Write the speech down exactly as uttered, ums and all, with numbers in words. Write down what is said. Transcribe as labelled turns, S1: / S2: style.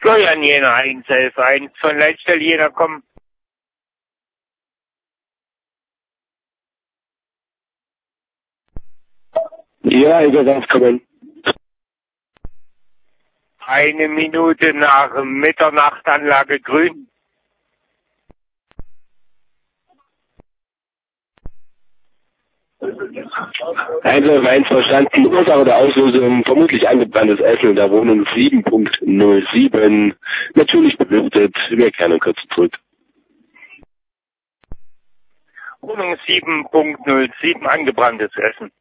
S1: Florian Jena eins elf eins von Leitstelle Jena kommen.
S2: Ja, ich werde kommen.
S1: Eine Minute nach Mitternacht, Anlage grün.
S2: eins elf eins verstanden. Ursache der Auslösung vermutlich angebranntes Essen in der Wohnung sieben Punkt null sieben. Natürlich belüftet. Wir kehren kurz zurück.
S1: Wohnung sieben Punkt null sieben, angebranntes Essen.